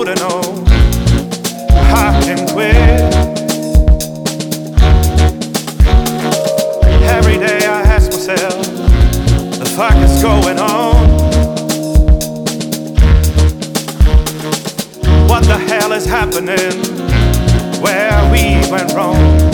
holding on. I can quit. Every day I ask myself, the fuck is going on? What the hell is happening? Where we went wrong?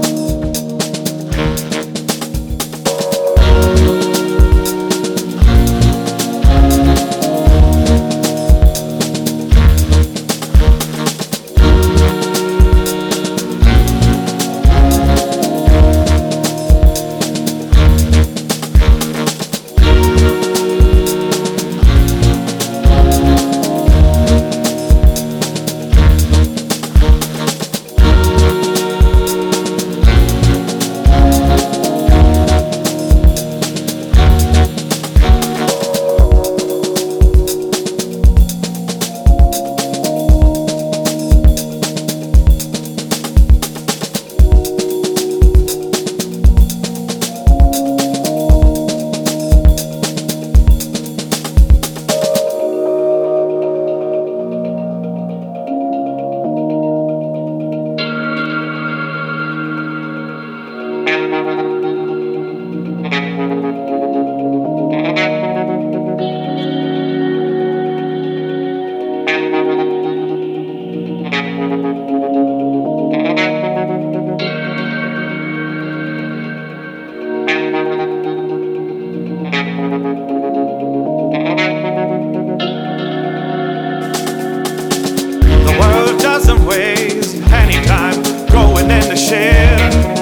Doesn't waste any time going into shit,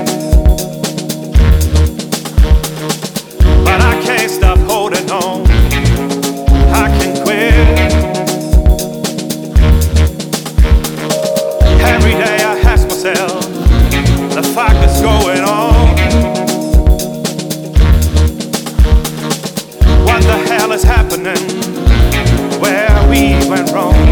but I can't stop holding on. I can quit. Every day I ask myself, the fuck is going on? What the hell is happening? Where we went wrong?